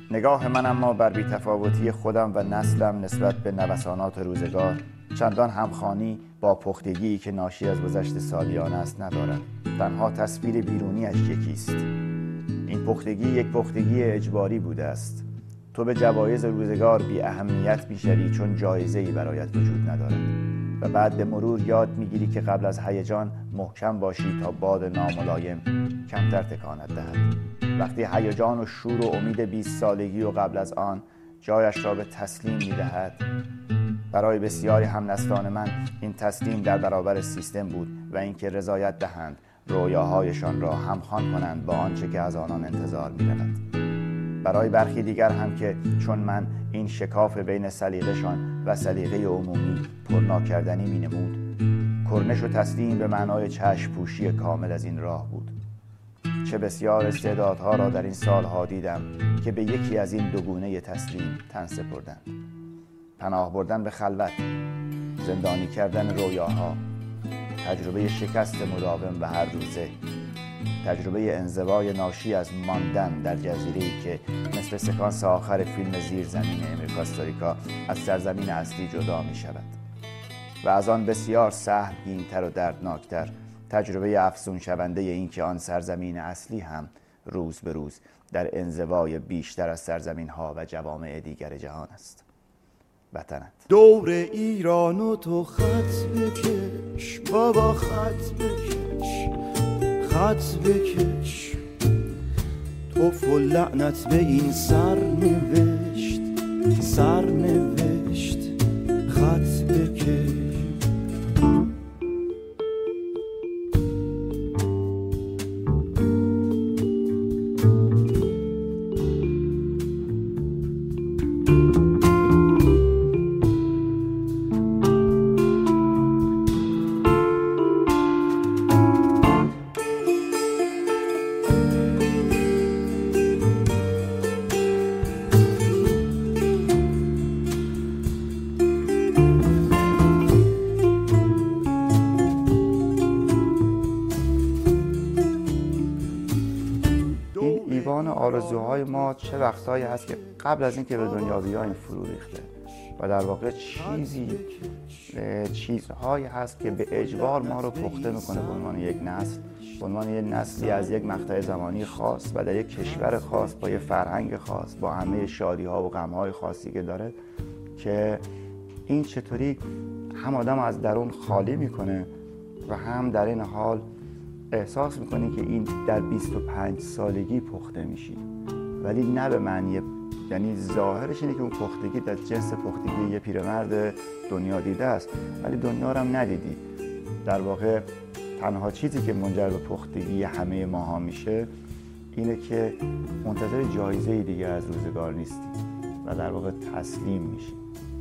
نگاه من اما بر بی‌تفاوتی خودم و نسلم نسبت به نوسانات روزگار چندان همخوانی با پختگی که ناشی از گذشت سالیان است ندارد. تنها تصویر بیرونیش یکیست. این پختگی یک پختگی اجباری بوده است. تو به جوایز روزگار بی اهمیت می‌شوی چون جایزه‌ای برایت وجود ندارد و بعد به مرور یاد می‌گیری که قبل از هیجان محکم باشی تا باد ناملایم کمتر تکانت دهد. وقتی هیجان و شور و امید 20 سالگی و قبل از آن جایش را به تسلیم می‌دهد. برای بسیاری همنسلان من این تسلیم در برابر سیستم بود و اینکه رضایت دهند رویاهایشان را همخوان کنند با آنچه که از آنان انتظار می‌رود. برای برخی دیگر هم که چون من این شکاف بین سلیقه‌شان و سلیقه عمومی پر ناکردنی می‌نمود، کرنش و تسلیم به معنای چشم پوشی کامل از این راه بود. چه بسیار استعدادها را در این سالها دیدم که به یکی از این دو گونه تسلیم تن سپردند. پناه بردن به خلوت، زندانی کردن رویاها، تجربه شکست مداوم و هر روزه، تجربه انزوای ناشی از ماندن در جزیره‌ای که مثل سکانس آخر فیلم زیرزمین امیر کاستوریکا از سرزمین اصلی جدا می شود و از آن بسیار سهمگین‌تر و دردناکتر تجربه افزون شونده این که آن سرزمین اصلی هم روز به روز در انزوای بیشتر از سرزمین‌ها و جوامع دیگر جهان است. وطنت. دور ایران و تو خط بکش بابا، خط بکش، خط بکش، توف و لعنت به این سرنوشت، سرنوشت، خط بکش. آرزوهای ما چه وقتایی هست که قبل از اینکه به دنیا بیاییم فرو ریخته و در واقع چیزهایی هست که به اجبار ما رو پخته میکنه به عنوان یک نسل، به عنوان یک نسلی از یک مقطع زمانی خاص و در یک کشور خاص با یک فرهنگ خاص با همه شادی ها و غم های خاصی که داره، که این چطوری هم آدم از درون خالی میکنه و هم در این حال احساس میکنی که این در 25 سالگی پخته میشی، ولی نه به معنی، یعنی ظاهرش اینه که اون پختگی در جنس پختگی یه پیرمرد دنیا دیده است ولی دنیا رو هم ندیدی. در واقع تنها چیزی که منجر به پختگی همه ماها میشه اینه که منتظر جایزه دیگه از روزگار نیستی و در واقع تسلیم میشی.